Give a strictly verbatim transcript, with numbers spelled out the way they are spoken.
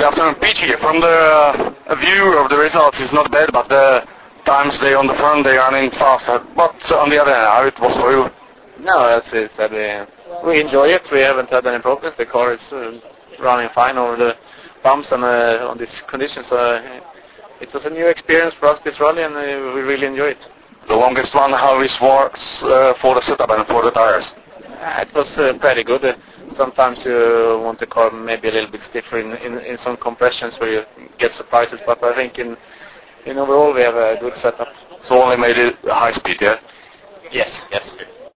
afternoon. Pete here. From the uh, view of the results, it's not bad, but the times they on the front, they are running fast. But on the other hand, how it was for you? No, as I said, we, we enjoy it. We haven't had any problems. The car is uh, running fine over the bumps and uh, on these conditions. So, uh, it was a new experience for us, this rally, and uh, we really enjoy it. The longest one, how is was uh, for the setup and for the tires? Uh, it was uh, pretty good. Uh, sometimes you want the car maybe a little bit stiffer in, in, in some compressions where you get surprises, but I think in, in overall we have a good setup. So only made it high speed, yeah? Yes, yes.